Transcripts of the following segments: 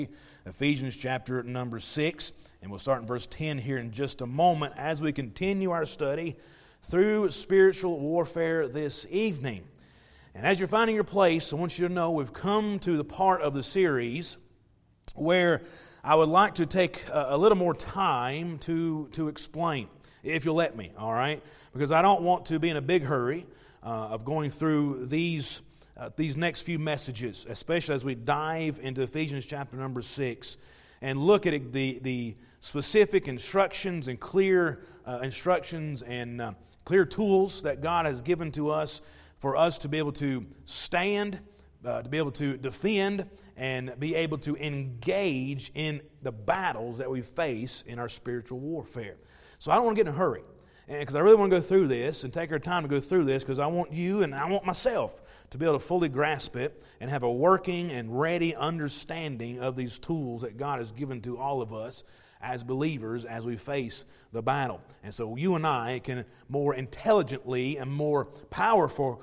Ephesians chapter number 6, and we'll start in verse 10 here in just a moment as we continue our study through spiritual warfare this evening. And as you're finding your place, I want you to know we've come to the part of the series where I would like to take a little more time to explain, if you'll let me, all right? Because I don't want to be in a big hurry of going through these next few messages, especially as we dive into Ephesians chapter number 6 and look at the specific instructions and clear instructions and clear tools that God has given to us for us to be able to stand, to be able to defend, and be able to engage in the battles that we face in our spiritual warfare. So I don't want to get in a hurry, because I really want to go through this and take our time to go through this, because I want you and I want myself to be able to fully grasp it and have a working and ready understanding of these tools that God has given to all of us as believers as we face the battle. And so you and I can more intelligently and more powerfully,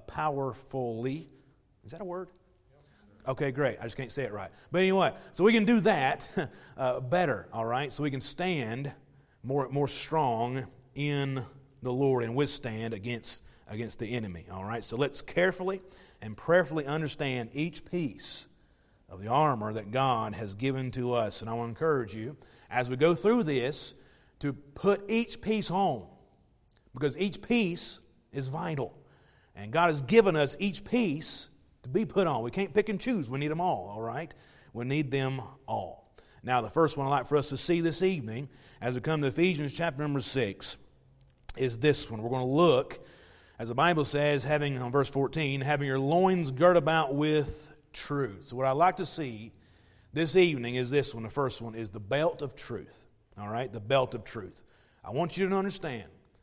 is that a word? Okay, great. I just can't say it right. But anyway, so we can do that better, all right? So we can stand more strong in the Lord and withstand against the enemy, all right? So let's carefully and prayerfully understand each piece of the armor that God has given to us. And I want to encourage you, as we go through this, to put each piece on, because each piece is vital. And God has given us each piece to be put on. We can't pick and choose. We need them all right? We need them all. Now, the first one I'd like for us to see this evening, as we come to Ephesians chapter number 6, is this one. We're going to look, as the Bible says, on verse 14, having your loins girt about with truth. So what I'd like to see this evening is this one. The first one is the belt of truth. All right, the belt of truth. I want you to understand,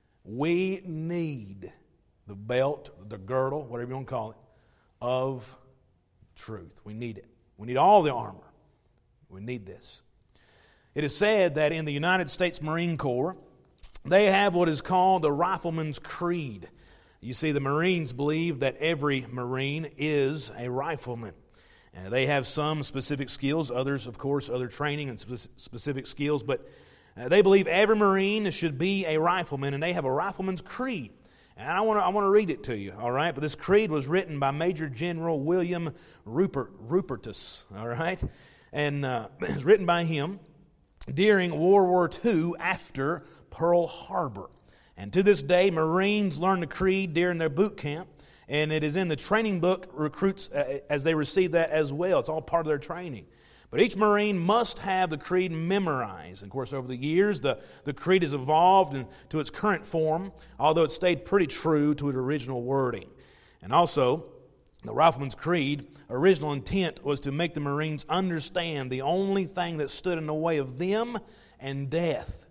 we need the belt, the girdle, whatever you want to call it, of truth. We need it. We need all the armor. We need this. It is said that in the United States Marine Corps, they have what is called the Rifleman's Creed. You see, the Marines believe that every Marine is a rifleman. They have some specific skills, others, of course, other training and specific skills, but they believe every Marine should be a rifleman, and they have a Rifleman's Creed. And I want to read it to you, all right? But this creed was written by Major General William Rupertus, all right? And it was written by him during World War II after Pearl Harbor. And to this day, Marines learn the creed during their boot camp, and it is in the training book recruits as they receive that as well. It's all part of their training. But each Marine must have the creed memorized. And of course, over the years, the creed has evolved into its current form, although it stayed pretty true to its original wording. And also, the Rifleman's Creed, original intent was to make the Marines understand the only thing that stood in the way of them and death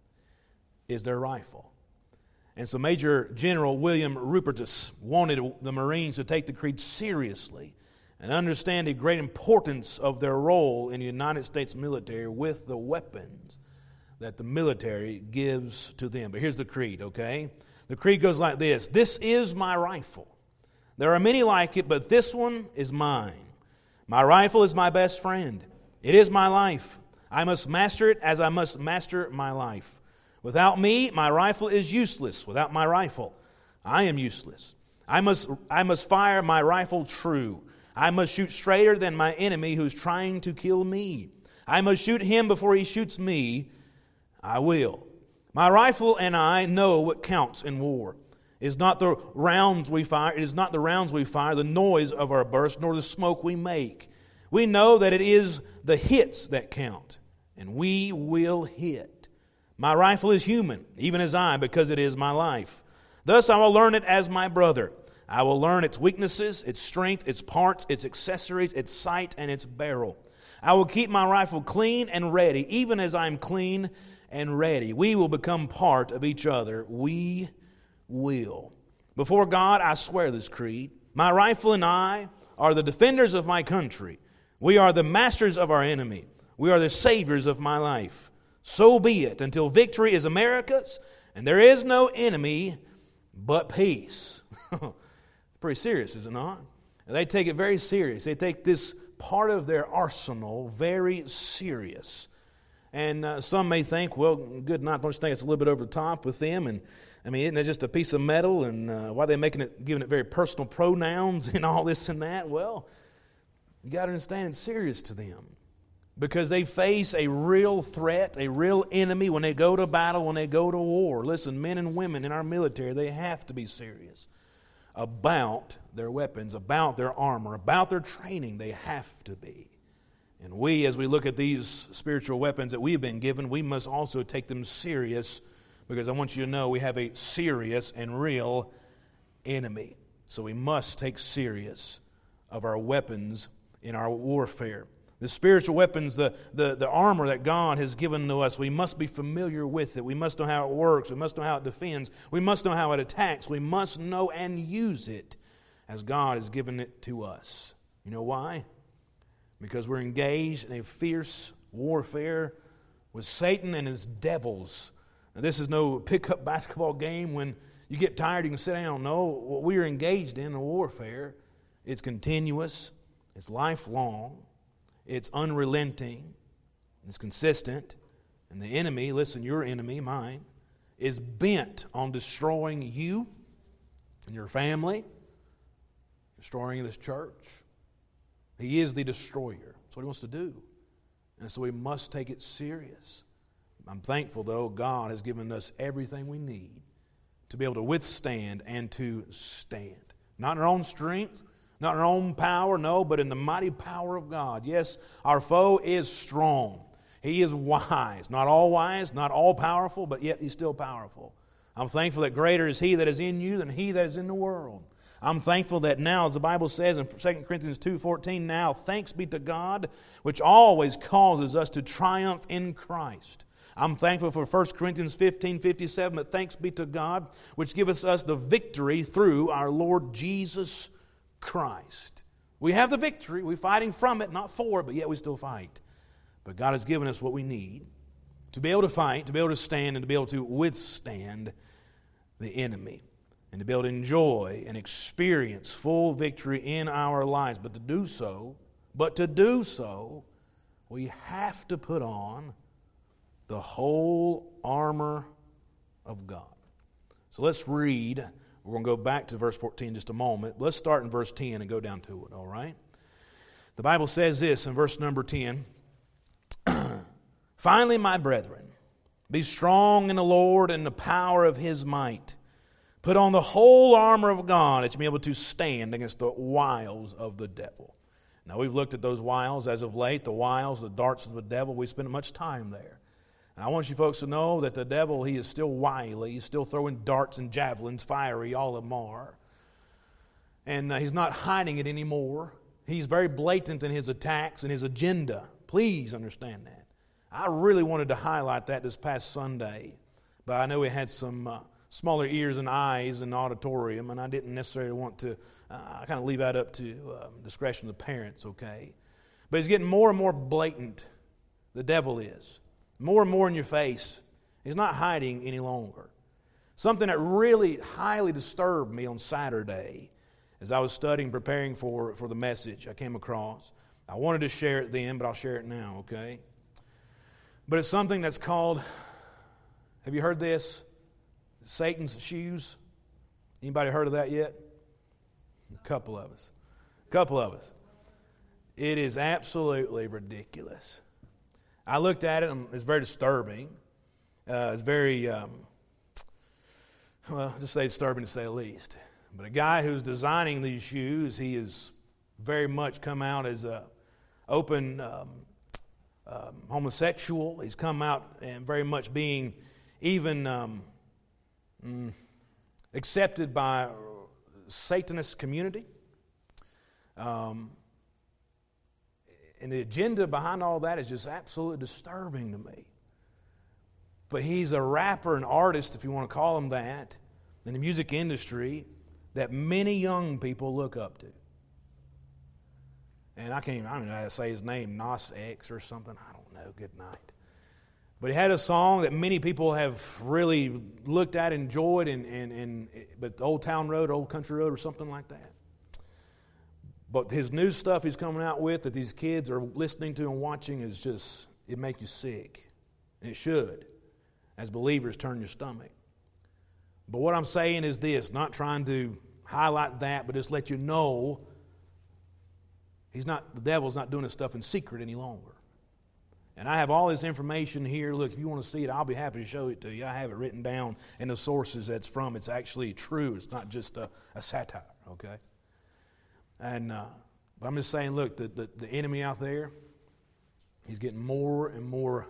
is their rifle. And so Major General William Rupertus wanted the Marines to take the creed seriously and understand the great importance of their role in the United States military with the weapons that the military gives to them. But here's the creed, okay? The creed goes like this: this is my rifle. There are many like it, but this one is mine. My rifle is my best friend. It is my life. I must master it as I must master my life. Without me, my rifle is useless. Without my rifle, I am useless. I must fire my rifle true. I must shoot straighter than my enemy who's trying to kill me. I must shoot him before he shoots me. I will. My rifle and I know what counts in war. It is not the rounds we fire. It is not the rounds we fire, the noise of our burst, nor the smoke we make. We know that it is the hits that count, and we will hit. My rifle is human, even as I, because it is my life. Thus I will learn it as my brother. I will learn its weaknesses, its strength, its parts, its accessories, its sight, and its barrel. I will keep my rifle clean and ready, even as I am clean and ready. We will become part of each other. We will. Before God, I swear this creed. My rifle and I are the defenders of my country. We are the masters of our enemy. We are the saviors of my life. So be it, until victory is America's, and there is no enemy but peace. Pretty serious, is it not? And they take it very serious. They take this part of their arsenal very serious. And some may think, well, good night, don't you think it's a little bit over the top with them? And I mean, isn't it just a piece of metal? And why are they giving it very personal pronouns and all this and that? Well, you got to understand it's serious to them. Because they face a real threat, a real enemy when they go to battle, when they go to war. Listen, men and women in our military, they have to be serious about their weapons, about their armor, about their training. They have to be. And we, as we look at these spiritual weapons that we've been given, we must also take them serious, because I want you to know we have a serious and real enemy. So we must take serious of our weapons in our warfare. The spiritual weapons, the armor that God has given to us, we must be familiar with it. We must know how it works. We must know how it defends. We must know how it attacks. We must know and use it as God has given it to us. You know why? Because we're engaged in a fierce warfare with Satan and his devils. Now, this is no pickup basketball game when you get tired, you can sit down. No, what we are engaged in warfare, it's continuous, it's lifelong, it's unrelenting, it's consistent. And the enemy, listen, your enemy, mine, is bent on destroying you and your family, destroying this church. He is the destroyer. That's what he wants to do. And so we must take it serious. I'm thankful, though, God has given us everything we need to be able to withstand and to stand. Not in our own strength, not in our own power, no, but in the mighty power of God. Yes, our foe is strong. He is wise. Not all powerful, but yet he's still powerful. I'm thankful that greater is he that is in you than he that is in the world. I'm thankful that now, as the Bible says in 2 Corinthians 2:14, now thanks be to God, which always causes us to triumph in Christ. I'm thankful for 1 Corinthians 15:57, but thanks be to God, which giveth us the victory through our Lord Jesus Christ. We have the victory. We're fighting from it, not for it, but yet we still fight. But God has given us what we need to be able to fight, to be able to stand, and to be able to withstand the enemy, and to be able to enjoy and experience full victory in our lives. But to do so, we have to put on the whole armor of God. So let's read. We're going to go back to verse 14 in just a moment. Let's start in verse 10 and go down to it, all right? The Bible says this in verse number 10. Finally, my brethren, be strong in the Lord and the power of His might. Put on the whole armor of God that you may be able to stand against the wiles of the devil. Now, we've looked at those wiles as of late, the wiles, the darts of the devil. We spent much time there. And I want you folks to know that the devil, he is still wily. He's still throwing darts and javelins, fiery, all of them are. And he's not hiding it anymore. He's very blatant in his attacks and his agenda. Please understand that. I really wanted to highlight that this past Sunday, but I know we had some smaller ears and eyes in the auditorium, and I didn't necessarily want to, I kind of leave that up to discretion of the parents, okay? But he's getting more and more blatant, the devil is. More and more in your face. He's not hiding any longer. Something that really highly disturbed me on Saturday as I was studying, preparing for the message I came across. I wanted to share it then, but I'll share it now, okay? But it's something that's called, have you heard this? Satan's shoes. Anybody heard of that yet? A couple of us. It is absolutely ridiculous. I looked at it and it's very disturbing. It's very, just say disturbing to say the least. But a guy who's designing these shoes, he has very much come out as a open homosexual. He's come out and very much being even accepted by Satanist community. And the agenda behind all that is just absolutely disturbing to me. But he's a rapper, an artist, if you want to call him that, in the music industry that many young people look up to. And I don't know how to say his name, Nas X or something. I don't know. Good night. But he had a song that many people have really looked at, enjoyed, but Old Town Road, Old Country Road or something like that. But his new stuff he's coming out with that these kids are listening to and watching is just, it makes you sick. And it should. As believers, turn your stomach. But what I'm saying is this, not trying to highlight that, but just let you know the devil's not doing his stuff in secret any longer. And I have all this information here. Look, if you want to see it, I'll be happy to show it to you. I have it written down in the sources that's from. It's actually true. It's not just a satire, okay? And but I'm just saying, look, the enemy out there, he's getting more and more,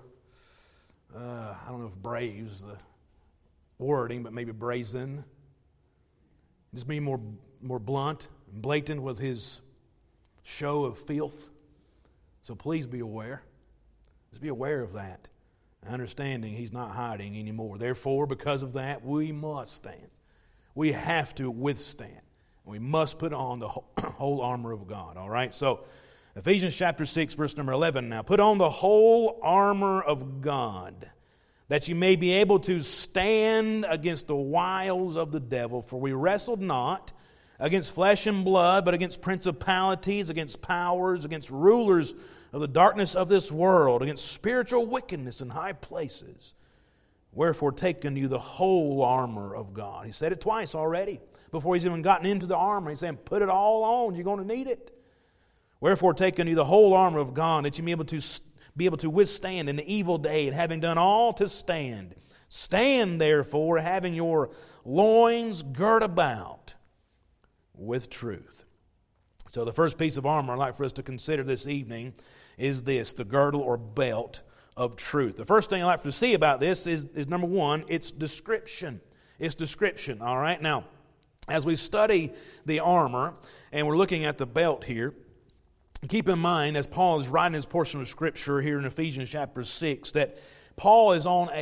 I don't know if brave is the wording, but maybe brazen. Just being more blunt and blatant with his show of filth. So please be aware. Just be aware of that. Understanding he's not hiding anymore. Therefore, because of that, we must stand. We have to withstand. We must put on the whole armor of God. All right? So, Ephesians chapter 6, verse number 11 now. Put on the whole armor of God, that you may be able to stand against the wiles of the devil. For we wrestled not against flesh and blood, but against principalities, against powers, against rulers of the darkness of this world, against spiritual wickedness in high places. Wherefore take unto you the whole armor of God. He said it twice already. Before he's even gotten into the armor, he's saying, put it all on. You're going to need it. Wherefore take unto you the whole armor of God, that you may be able to withstand in the evil day, and having done all to stand. Stand therefore, having your loins girt about with truth. So the first piece of armor I'd like for us to consider this evening is this, the girdle or belt of truth. The first thing I'd like for us to see about this is number one, its description. Its description, all right? Now, as we study the armor, and we're looking at the belt here, keep in mind, as Paul is writing his portion of Scripture here in Ephesians chapter 6, that Paul is on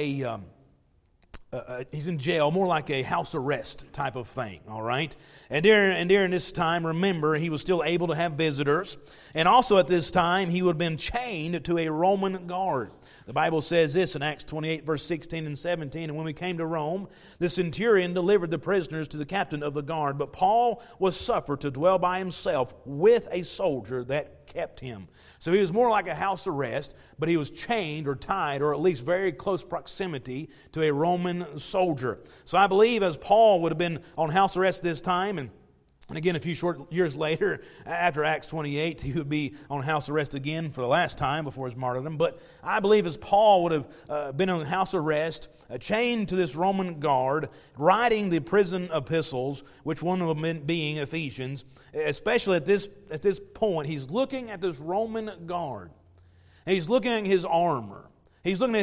he's in jail, more like a house arrest type of thing, all right? And during this time, remember, he was still able to have visitors. And also at this time, he would have been chained to a Roman guard. The Bible says this in Acts 28, verse 16 and 17, and when we came to Rome, the centurion delivered the prisoners to the captain of the guard, but Paul was suffered to dwell by himself with a soldier that kept him. So he was more like a house arrest, but he was chained or tied, or at least very close proximity to a Roman soldier. So I believe as Paul would have been on house arrest this time, and again, a few short years later, after Acts 28, he would be on house arrest again for the last time before his martyrdom. But I believe as Paul would have been on house arrest, chained to this Roman guard, writing the prison epistles, which one of them being Ephesians, especially at this point, he's looking at this Roman guard. And he's looking at his armor. He's looking at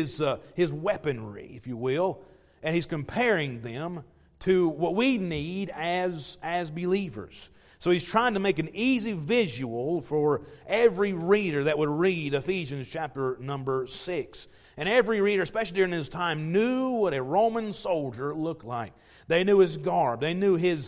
his weaponry, if you will, and he's comparing them to what we need as believers. So he's trying to make an easy visual for every reader that would read Ephesians chapter number 6. And every reader, especially during this time, knew what a Roman soldier looked like. They knew his garb. They knew his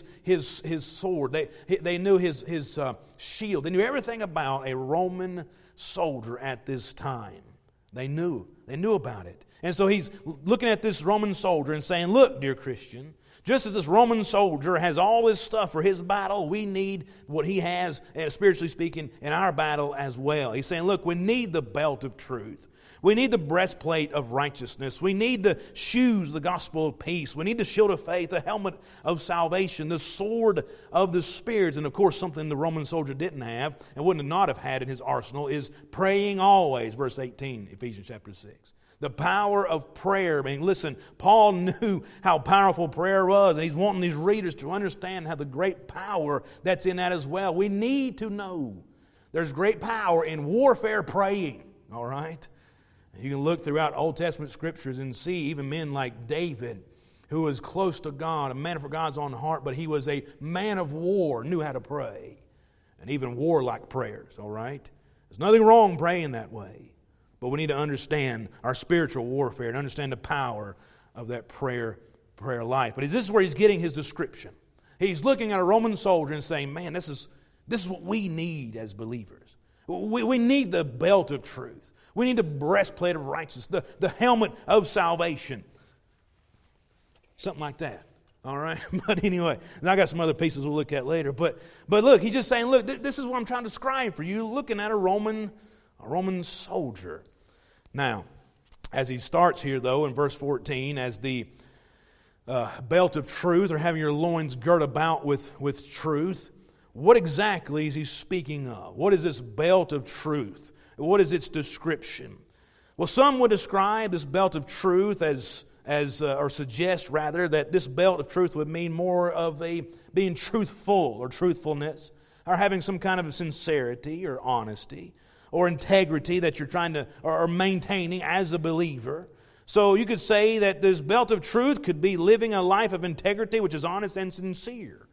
sword. They knew his shield. They knew everything about a Roman soldier at this time. They knew about it. And so he's looking at this Roman soldier and saying, look, dear Christian, just as this Roman soldier has all this stuff for his battle, we need what he has, spiritually speaking, in our battle as well. He's saying, look, we need the belt of truth. We need the breastplate of righteousness. We need the shoes, the gospel of peace. We need the shield of faith, the helmet of salvation, the sword of the Spirit. And of course, something the Roman soldier didn't have and would not have had in his arsenal is praying always, verse 18, Ephesians chapter 6. The power of prayer. I mean, listen, Paul knew how powerful prayer was, and he's wanting these readers to understand how the great power that's in that as well. We need to know there's great power in warfare praying, all right? You can look throughout Old Testament scriptures and see even men like David, who was close to God, a man for God's own heart, but he was a man of war, knew how to pray, and even warlike prayers, all right? There's nothing wrong praying that way. But we need to understand our spiritual warfare and understand the power of that prayer life. But this is where he's getting his description. He's looking at a Roman soldier and saying, man, this is what we need as believers. We need the belt of truth. We need the breastplate of righteousness, the helmet of salvation. Something like that. All right? But anyway, and I got some other pieces we'll look at later. But look, he's just saying, look, this is what I'm trying to describe for you, looking at a Roman soldier. Now, as he starts here, though, in verse 14, as the belt of truth, or having your loins girt about with truth, what exactly is he speaking of? What is this belt of truth? What is its description? Well, some would describe this belt of truth or suggest rather that this belt of truth would mean more of being truthful or truthfulness, or having some kind of sincerity or honesty or integrity that you're trying to or maintaining as a believer. So you could say that this belt of truth could be living a life of integrity which is honest and sincere.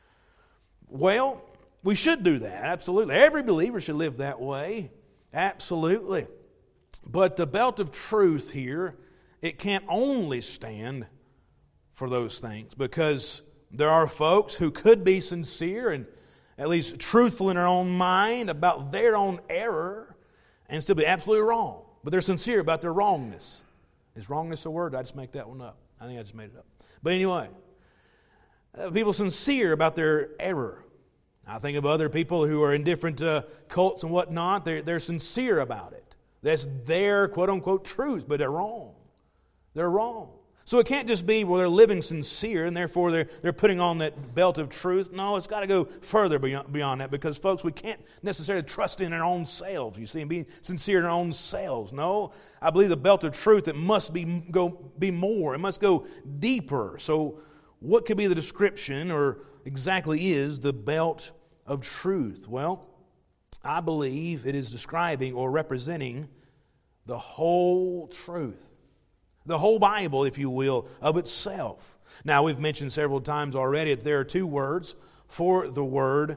Well, we should do that, absolutely. Every believer should live that way, absolutely. But the belt of truth here, it can't only stand for those things, because there are folks who could be sincere and at least truthful in their own mind about their own error and still be absolutely wrong. But they're sincere about their wrongness. Is wrongness a word? Did I just make that one up? I think I just made it up. But anyway, people sincere about their error. I think of other people who are in different cults and whatnot. They're sincere about it. That's their quote-unquote truth, but they're wrong. They're wrong. So it can't just be, well, they're living sincere and therefore they're putting on that belt of truth. No, it's got to go further beyond that, because, folks, we can't necessarily trust in our own selves, you see, and be sincere in our own selves. No, I believe the belt of truth, it must be more. It must go deeper. So what could be the description, or exactly is the belt of truth? Well, I believe it is describing or representing the whole truth. The whole Bible, if you will, of itself. Now, we've mentioned several times already that there are two words for the word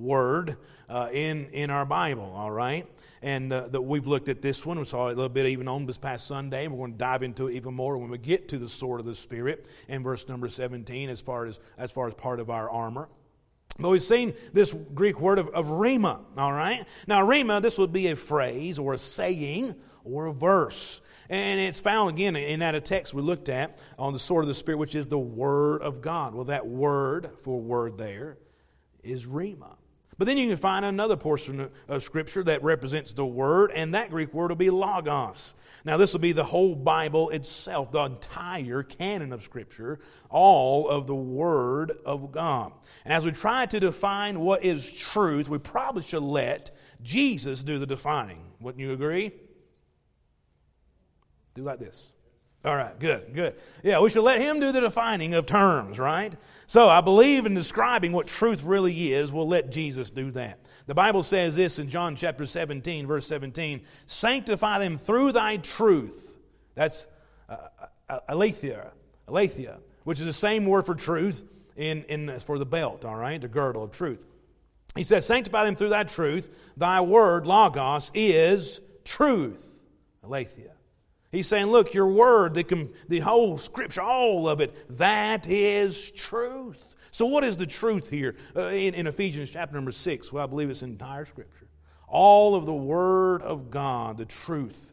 in our Bible, all right? And we've looked at this one. We saw it a little bit even on this past Sunday. We're going to dive into it even more when we get to the sword of the Spirit in verse number 17 as far as part of our armor. But we've seen this Greek word of rhema, all right? Now, rhema, this would be a phrase or a saying or a verse. And it's found, again, in that text we looked at on the sword of the Spirit, which is the Word of God. Well, that word for word there is rhema. But then you can find another portion of Scripture that represents the Word, and that Greek word will be logos. Now, this will be the whole Bible itself, the entire canon of Scripture, all of the Word of God. And as we try to define what is truth, we probably should let Jesus do the defining. Wouldn't you agree? Do like this. All right, good. Yeah, we should let him do the defining of terms, right? So I believe in describing what truth really is, we'll let Jesus do that. The Bible says this in John chapter 17, verse 17, sanctify them through thy truth. That's aletheia, which is the same word for truth for the belt, all right, the girdle of truth. He says, sanctify them through thy truth. Thy word, logos, is truth, aletheia. He's saying, look, your word, the whole Scripture, all of it, that is truth. So what is the truth here in Ephesians chapter number 6? Well, I believe it's entire Scripture. All of the Word of God, the truth,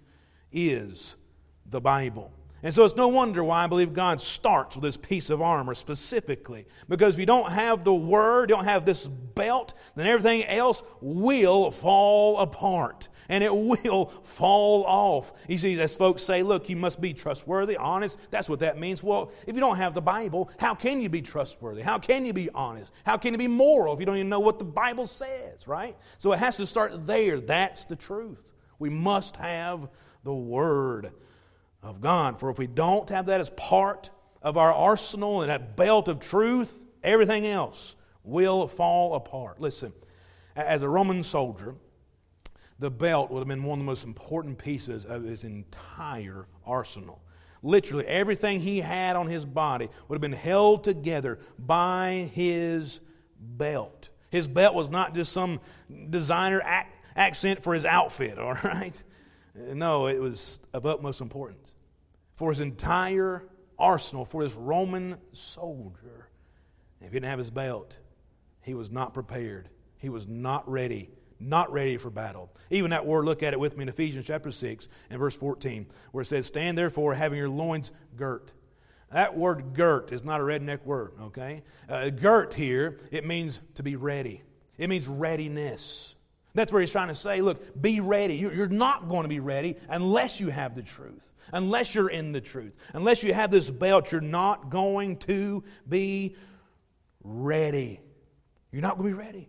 is the Bible. And so it's no wonder why I believe God starts with this piece of armor specifically. Because if you don't have the Word, you don't have this belt, then everything else will fall apart. And it will fall off. You see, as folks say, look, you must be trustworthy, honest. That's what that means. Well, if you don't have the Bible, how can you be trustworthy? How can you be honest? How can you be moral if you don't even know what the Bible says, right? So it has to start there. That's the truth. We must have the Word of God. For if we don't have that as part of our arsenal and that belt of truth, everything else will fall apart. Listen, as a Roman soldier, the belt would have been one of the most important pieces of his entire arsenal. Literally, everything he had on his body would have been held together by his belt. His belt was not just some designer accent for his outfit, all right? No, it was of utmost importance. For his entire arsenal, for this Roman soldier, if he didn't have his belt, he was not prepared. He was not ready. Not ready for battle. Even that word, look at it with me in Ephesians chapter 6 and verse 14, where it says, stand therefore having your loins girt. That word girt is not a redneck word, okay? Girt here, it means to be ready. It means readiness. That's where he's trying to say, look, be ready. You're not going to be ready unless you have the truth, unless you're in the truth. Unless you have this belt, you're not going to be ready. You're not going to be ready.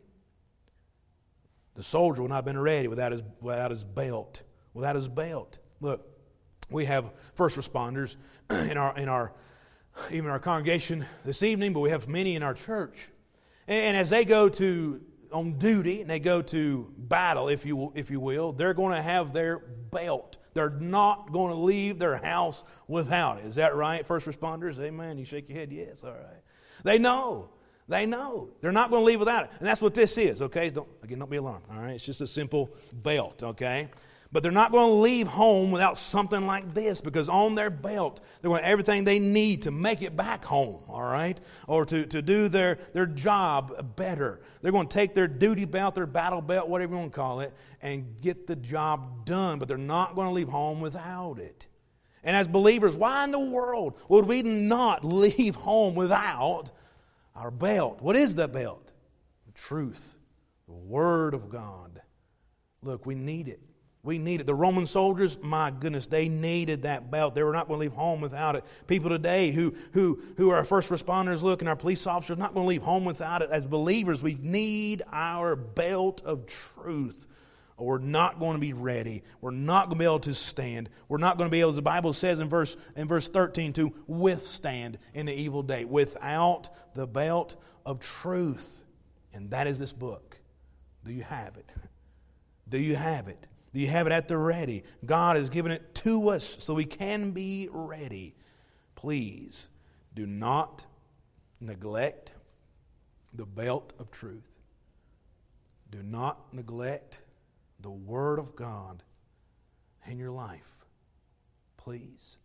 The soldier would not have been ready without his belt. Without his belt. Look, we have first responders in our our congregation this evening, but we have many in our church. And as they go on duty and they go to battle, if you will, they're going to have their belt. They're not going to leave their house without it. Is that right, first responders? Amen. You shake your head, yes, all right. They know. They're not going to leave without it. And that's what this is, okay? Don't be alarmed, all right? It's just a simple belt, okay? But they're not going to leave home without something like this, because on their belt, they're going to have everything they need to make it back home, all right? Or to do their job better. They're going to take their duty belt, their battle belt, whatever you want to call it, and get the job done. But they're not going to leave home without it. And as believers, why in the world would we not leave home without our belt? What is the belt? The truth, the Word of God. Look, we need it. We need it. The Roman soldiers, my goodness, they needed that belt. They were not going to leave home without it. People today who are our first responders, look, and our police officers, not going to leave home without it. As believers, we need our belt of truth, or we're not going to be ready. We're not going to be able to stand. We're not going to be able, as the Bible says in verse 13, to withstand in the evil day without the belt of truth. And that is this book. Do you have it? Do you have it? Do you have it at the ready? God has given it to us so we can be ready. Please do not neglect the belt of truth. Do not neglect the Word of God in your life. Please.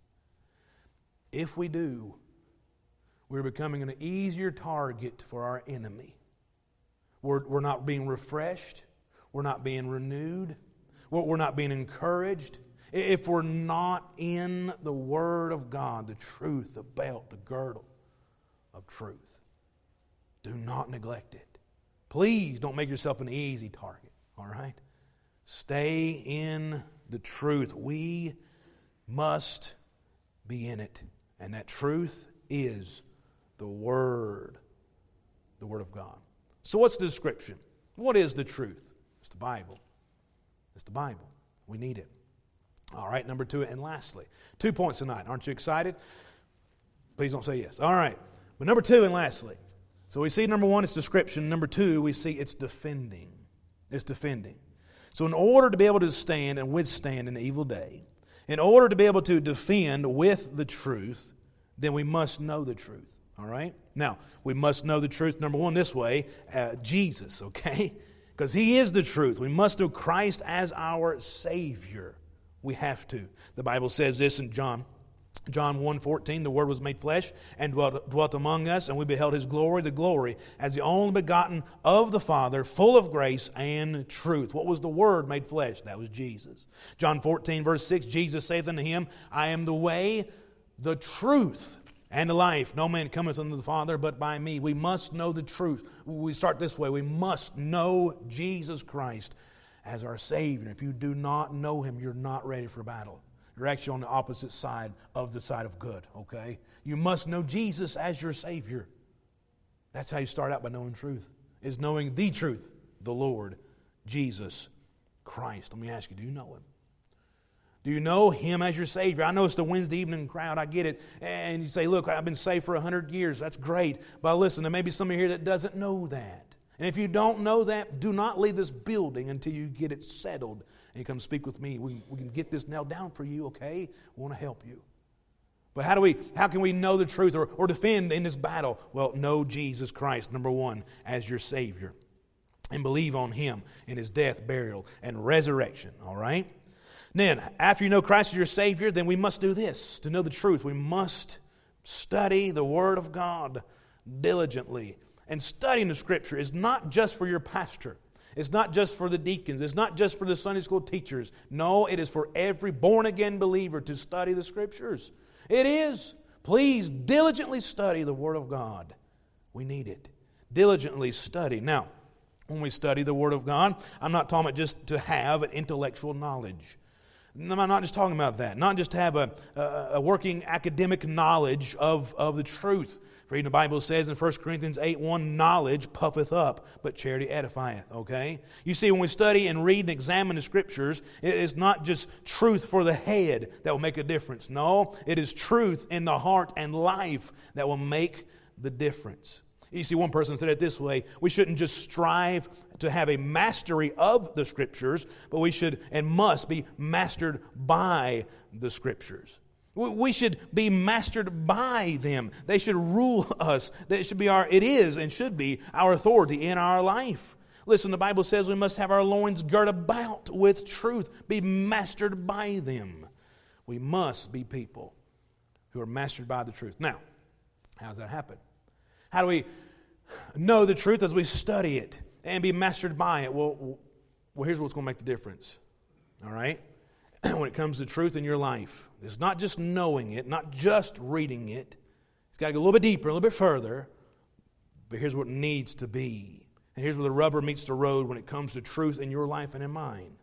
If we do, we're becoming an easier target for our enemy. We're not being refreshed. We're not being renewed. We're not being encouraged. If we're not in the Word of God, the truth, the belt, the girdle of truth, do not neglect it. Please don't make yourself an easy target, all right? Stay in the truth. We must be in it. And that truth is the Word of God. So what's the description? What is the truth? It's the Bible. It's the Bible. We need it. All right, number 2, and lastly, 2 points tonight. Aren't you excited? Please don't say yes. All right, but number 2 and lastly. So we see number 1, it's description. Number 2, we see it's defending. It's defending. So in order to be able to stand and withstand in the evil day, in order to be able to defend with the truth, then we must know the truth. All right? Now, we must know the truth, number 1, this way, Jesus, okay? Because He is the truth. We must know Christ as our Savior. We have to. The Bible says this in John 1:14, the Word was made flesh and dwelt among us, and we beheld His glory, the glory as the only begotten of the Father, full of grace and truth. What was the Word made flesh? That was Jesus. John 14, verse 6, Jesus saith unto him, I am the way, the truth, and the life. No man cometh unto the Father but by me. We must know the truth. We start this way. We must know Jesus Christ as our Savior. If you do not know Him, you're not ready for battle. You're actually on the opposite side of the side of good, okay? You must know Jesus as your Savior. That's how you start out by knowing truth, is knowing the truth, the Lord Jesus Christ. Let me ask you, do you know Him? Do you know Him as your Savior? I know it's the Wednesday evening crowd. I get it. And you say, look, I've been saved for 100 years. That's great. But listen, there may be somebody here that doesn't know that. And if you don't know that, do not leave this building until you get it settled. And you come speak with me. We can get this nailed down for you, okay? We want to help you. But how can we know the truth or defend in this battle? Well, know Jesus Christ, number 1, as your Savior. And believe on Him in His death, burial, and resurrection, all right? Then, after you know Christ as your Savior, then we must do this. To know the truth, we must study the Word of God diligently. And studying the Scripture is not just for your pastor. It's not just for the deacons. It's not just for the Sunday school teachers. No, it is for every born-again believer to study the Scriptures. It is. Please diligently study the Word of God. We need it. Diligently study. Now, when we study the Word of God, I'm not talking about just to have an intellectual knowledge. I'm not just talking about that. Not just to have a working academic knowledge of the truth. For even the Bible says in 1 Corinthians 8:1, knowledge puffeth up, but charity edifieth. Okay? You see, when we study and read and examine the Scriptures, it is not just truth for the head that will make a difference. No, it is truth in the heart and life that will make the difference. You see, one person said it this way: we shouldn't just strive to have a mastery of the Scriptures, but we should and must be mastered by the Scriptures. We should be mastered by them. They should rule us. It is and should be our authority in our life. Listen, the Bible says we must have our loins girt about with truth, be mastered by them. We must be people who are mastered by the truth. Now, how does that happen? How do we know the truth as we study it and be mastered by it? Well, here's what's going to make the difference. All right? When it comes to truth in your life, it's not just knowing it, not just reading it. It's got to go a little bit deeper, a little bit further. But here's what it needs to be. And here's where the rubber meets the road when it comes to truth in your life and in mine.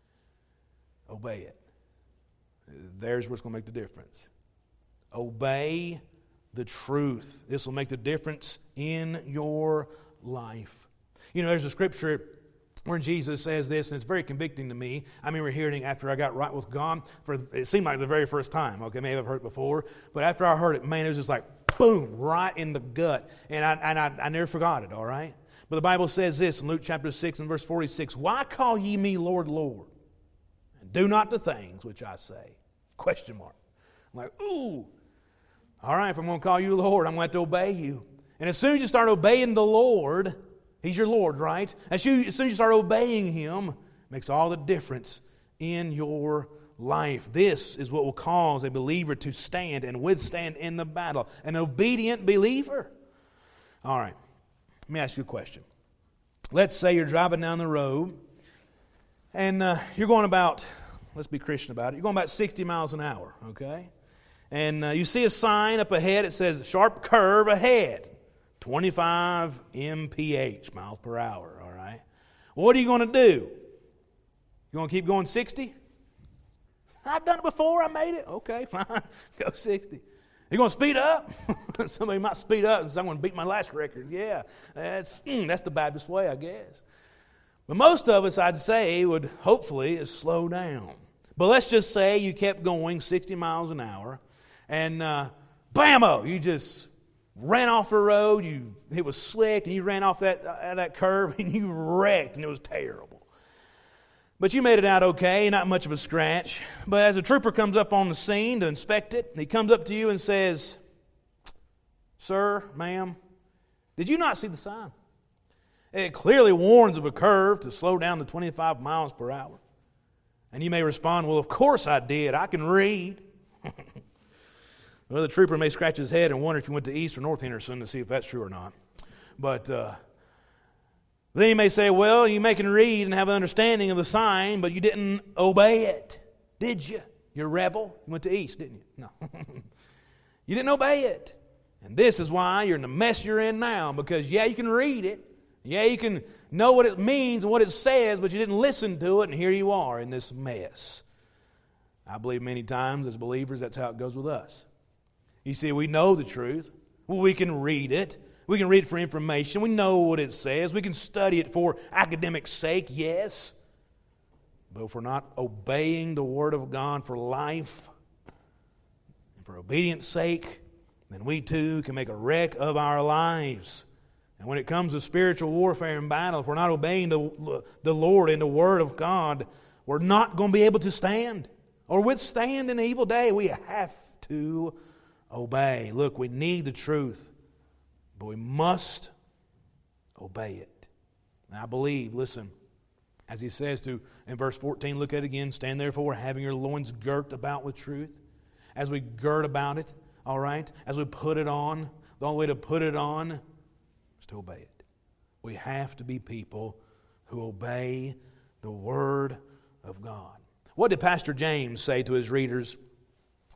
Obey it. There's what's going to make the difference. Obey the truth. This will make the difference in your life. You know, there's a scripture where Jesus says this, and it's very convicting to me. I remember hearing it after I got right with God. It seemed like the very first time. Okay, maybe I've heard it before. But after I heard it, man, it was just like, boom, right in the gut. And I never forgot it, all right? But the Bible says this in Luke chapter 6 and verse 46, why call ye me Lord, Lord, and do not the things which I say? Question mark. I'm like, ooh. All right, if I'm going to call you Lord, I'm going to have to obey you. And as soon as you start obeying the Lord, He's your Lord, right? As soon as you start obeying Him, it makes all the difference in your life. This is what will cause a believer to stand and withstand in the battle. An obedient believer. All right, let me ask you a question. Let's say you're driving down the road and you're going about, let's be Christian about it, you're going about 60 miles an hour, okay? And you see a sign up ahead. It says, sharp curve ahead, 25 mph, miles per hour, all right? What are you going to do? You going to keep going 60? I've done it before. I made it. Okay, fine. Go 60. You going to speed up? Somebody might speed up and say, I'm going to beat my last record. Yeah, that's the Baptist way, I guess. But most of us, I'd say, would hopefully slow down. But let's just say you kept going 60 miles an hour, and bammo, you just ran off the road. It was slick, and you ran off that curve, and you wrecked, and it was terrible. But you made it out okay, not much of a scratch. But as a trooper comes up on the scene to inspect it, he comes up to you and says, sir, ma'am, did you not see the sign? It clearly warns of a curve to slow down to 25 miles per hour. And you may respond, well, of course I did. I can read. Well, the trooper may scratch his head and wonder if you went to East or North Henderson to see if that's true or not. But then you may say, well, you may can read and have an understanding of the sign, but you didn't obey it, did you? You're a rebel. You went to East, didn't you? No. You didn't obey it. And this is why you're in the mess you're in now, because, yeah, you can read it. Yeah, you can know what it means and what it says, but you didn't listen to it, and here you are in this mess. I believe many times as believers that's how it goes with us. You see, we know the truth. Well, we can read it. We can read it for information. We know what it says. We can study it for academic sake, yes. But if we're not obeying the Word of God for life and for obedience sake, then we too can make a wreck of our lives. And when it comes to spiritual warfare and battle, if we're not obeying the Lord and the Word of God, we're not going to be able to stand or withstand an evil day. We have to obey. Look, we need the truth, but we must obey it. And I believe, listen, as he says in verse 14, look at it again, stand therefore having your loins girt about with truth. As we gird about it, all right, as we put it on, the only way to put it on is to obey it. We have to be people who obey the Word of God. What did Pastor James say to his readers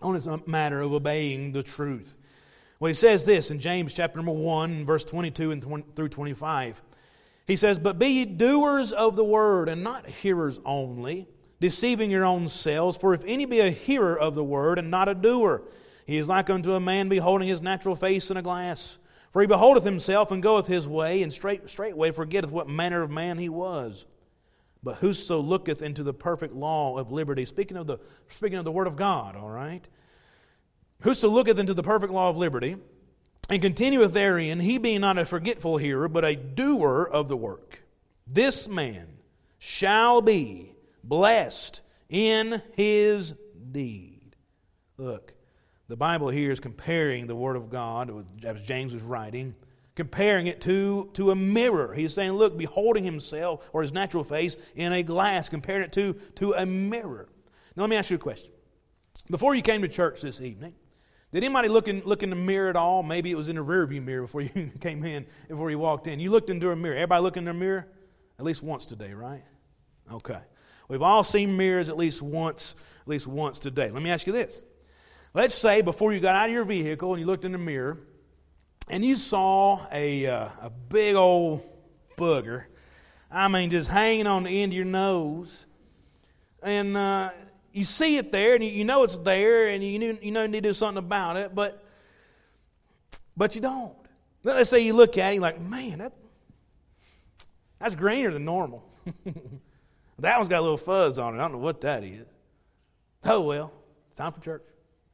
on this matter of obeying the truth. Well, he says this in James chapter number 1, verse 22 through 25. He says, "But be ye doers of the word, and not hearers only, deceiving your own selves. For if any be a hearer of the word, and not a doer, he is like unto a man beholding his natural face in a glass. For he beholdeth himself, and goeth his way, and straightway forgetteth what manner of man he was. But whoso looketh into the perfect law of liberty," speaking of the word of God, all right? "Whoso looketh into the perfect law of liberty, and continueth therein, he being not a forgetful hearer, but a doer of the work, this man shall be blessed in his deed." Look, the Bible here is comparing the Word of God, as James was writing, comparing it to a mirror. He's saying, look, beholding himself or his natural face in a glass, comparing it to a mirror. Now let me ask you a question. Before you came to church this evening, did anybody look in the mirror at all? Maybe it was in the rearview mirror before you came in, before you walked in. You looked into a mirror. Everybody looked in their mirror? At least once today, right? Okay. We've all seen mirrors at least once today. Let me ask you this. Let's say before you got out of your vehicle and you looked in the mirror and you saw a big old booger, I mean just hanging on the end of your nose, and you see it there and you know it's there and you know you need to do something about it, but you don't. Let's say you look at it and you're like, man, that's greener than normal. That one's got a little fuzz on it. I don't know what that is. Oh well, it's time for church.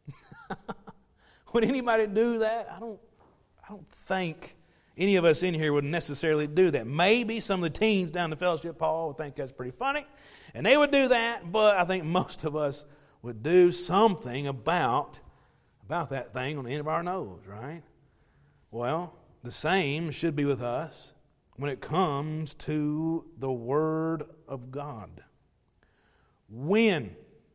Would anybody do that? I don't think any of us in here would necessarily do that. Maybe some of the teens down the fellowship hall would think that's pretty funny, and they would do that, but I think most of us would do something about that thing on the end of our nose, right? Well, the same should be with us when it comes to the Word of God. When,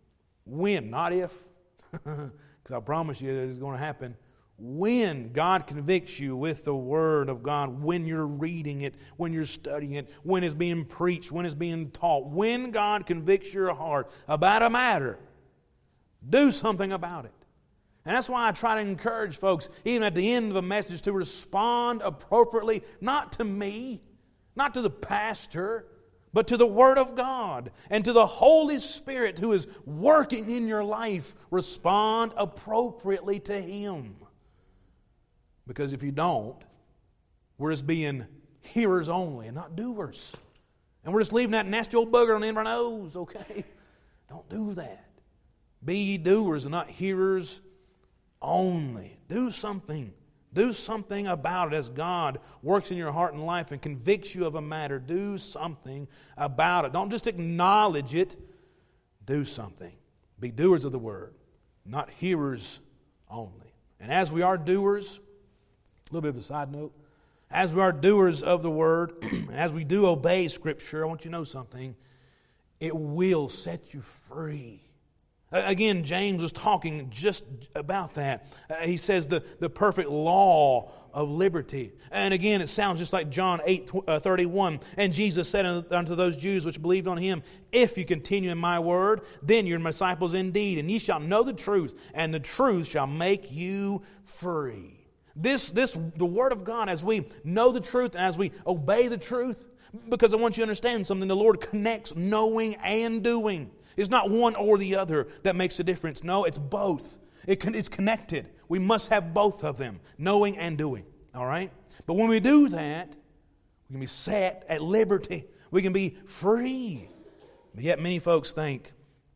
not if, because I promise you this is going to happen. When God convicts you with the Word of God, when you're reading it, when you're studying it, when it's being preached, when it's being taught, when God convicts your heart about a matter, do something about it. And that's why I try to encourage folks, even at the end of a message, to respond appropriately, not to me, not to the pastor, but to the Word of God and to the Holy Spirit who is working in your life. Respond appropriately to Him. Because if you don't, we're just being hearers only and not doers. And we're just leaving that nasty old bugger on the end of our nose, okay? Don't do that. Be ye doers and not hearers only. Do something. Do something about it as God works in your heart and life and convicts you of a matter. Do something about it. Don't just acknowledge it. Do something. Be doers of the Word, not hearers only. And as we are doers, a little bit of a side note, as we are doers of the Word, as we do obey Scripture, I want you to know something. It will set you free. Again, James was talking just about that. He says the perfect law of liberty. And again, it sounds just like John 8:31. And Jesus said unto those Jews which believed on Him, if you continue in my word, then you're my disciples indeed, and ye shall know the truth, and the truth shall make you free. The Word of God, as we know the truth and as we obey the truth, because I want you to understand something, the Lord connects knowing and doing. It's not one or the other that makes a difference. No, it's both. It's connected. We must have both of them, knowing and doing. All right? But when we do that, we can be set at liberty. We can be free. But yet many folks think,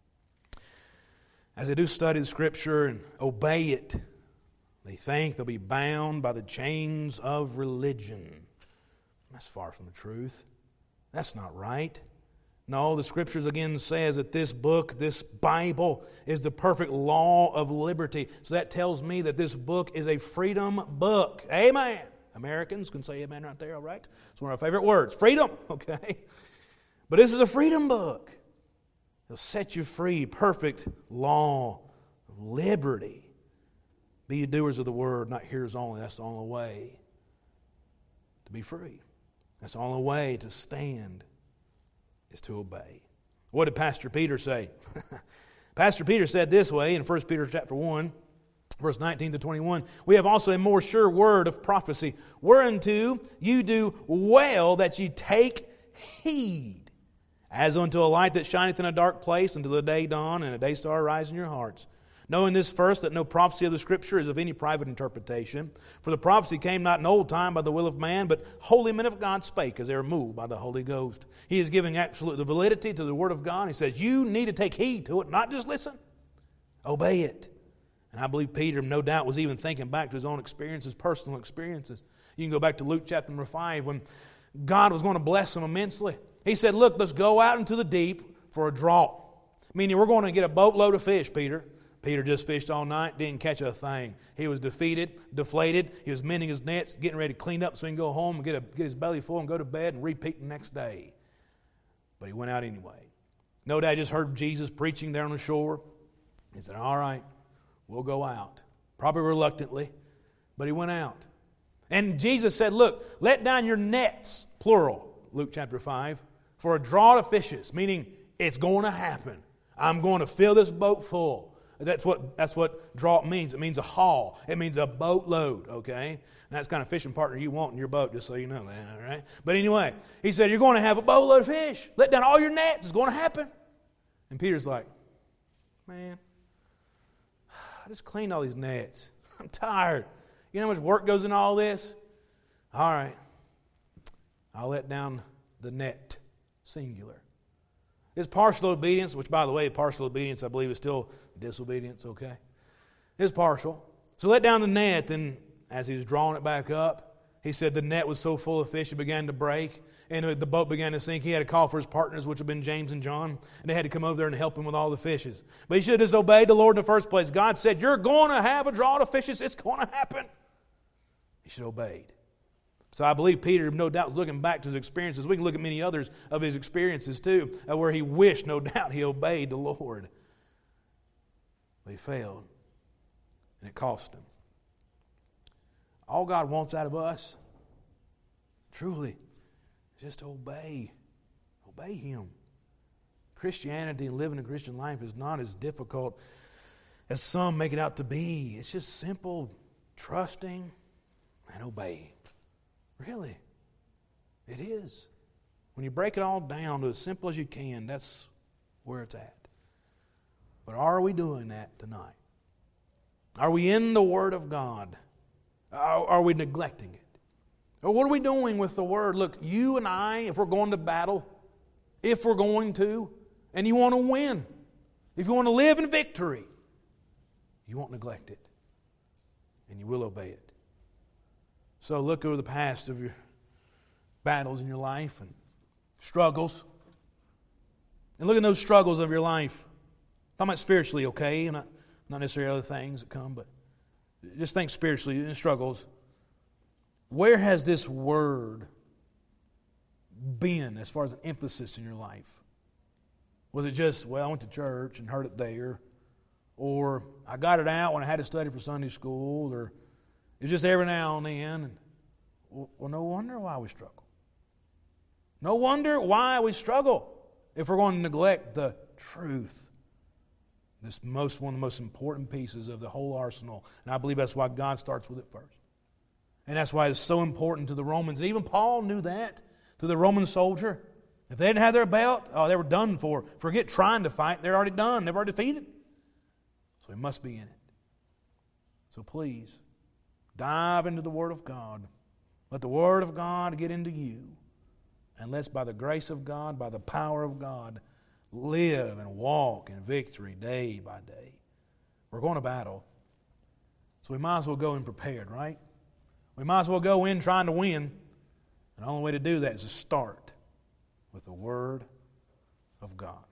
as they do study the Scripture and obey it, they think they'll be bound by the chains of religion. That's far from the truth. That's not right. No, the Scriptures again says that this book, this Bible, is the perfect law of liberty. So that tells me that this book is a freedom book. Amen. Americans can say amen right there, all right? It's one of our favorite words. Freedom, okay? But this is a freedom book. It'll set you free. Perfect law of liberty. Be ye doers of the word, not hearers only. That's the only way to be free. That's the only way to stand, is to obey. What did Pastor Peter say? Pastor Peter said this way in 1 Peter chapter 1, verse 19 to 21, we have also a more sure word of prophecy, whereunto you do well that ye take heed, as unto a light that shineth in a dark place, until the day dawn and a day star arise in your hearts. Knowing this first, that no prophecy of the Scripture is of any private interpretation. For the prophecy came not in old time by the will of man, but holy men of God spake as they were moved by the Holy Ghost. He is giving absolute validity to the Word of God. He says, you need to take heed to it, not just listen. Obey it. And I believe Peter, no doubt, was even thinking back to his own experiences, personal experiences. You can go back to Luke chapter number 5 when God was going to bless him immensely. He said, look, let's go out into the deep for a draught. Meaning we're going to get a boatload of fish, Peter. Peter just fished all night, didn't catch a thing. He was defeated, deflated. He was mending his nets, getting ready to clean up so he can go home and get his belly full and go to bed and repeat the next day. But he went out anyway. No doubt he just heard Jesus preaching there on the shore. He said, all right, we'll go out. Probably reluctantly, but he went out. And Jesus said, look, let down your nets, plural, Luke chapter 5, for a draught of fishes, meaning it's going to happen. I'm going to fill this boat full. That's what draught means. It means a haul. It means a boatload, okay? And that's the kind of fishing partner you want in your boat, just so you know that, all right? But anyway, he said, you're going to have a boatload of fish. Let down all your nets. It's going to happen. And Peter's like, man, I just cleaned all these nets. I'm tired. You know how much work goes into all this? All right. I'll let down the net, singular. It's partial obedience, which, by the way, partial obedience, I believe, is still disobedience, okay? It's partial. So let down the net, and as he was drawing it back up, he said the net was so full of fish it began to break, and the boat began to sink. He had to call for his partners, which have been James and John, and they had to come over there and help him with all the fishes. But he should have disobeyed the Lord in the first place. God said, you're going to have a draught of fishes. It's going to happen. He should have obeyed. So I believe Peter, no doubt, was looking back to his experiences. We can look at many others of his experiences too, where he wished, no doubt, he obeyed the Lord. But he failed, and it cost him. All God wants out of us, truly, is just to obey. Obey Him. Christianity and living a Christian life is not as difficult as some make it out to be. It's just simple trusting and obeying. Really, it is. When you break it all down to as simple as you can, that's where it's at. But are we doing that tonight? Are we in the Word of God? Are we neglecting it? Or what are we doing with the Word? Look, you and I, if we're going to battle, if we're going to, and you want to win, if you want to live in victory, you won't neglect it. And you will obey it. So look over the past of your battles in your life and struggles. And look at those struggles of your life. I'm talking about spiritually, okay? Not necessarily other things that come, but just think spiritually in struggles. Where has this word been as far as an emphasis in your life? Was it just, well, I went to church and heard it there, or I got it out when I had to study for Sunday school, or it's just every now and then? Well, no wonder why we struggle. No wonder why we struggle if we're going to neglect the truth. This one of the most important pieces of the whole arsenal. And I believe that's why God starts with it first. And that's why it's so important to the Romans. And even Paul knew that to the Roman soldier. If they didn't have their belt, they were done for. Forget trying to fight. They're already done. They're already defeated. So we must be in it. So please, dive into the Word of God. Let the Word of God get into you. And let's, by the grace of God, by the power of God, live and walk in victory day by day. We're going to battle. So we might as well go in prepared, right? We might as well go in trying to win. And the only way to do that is to start with the Word of God.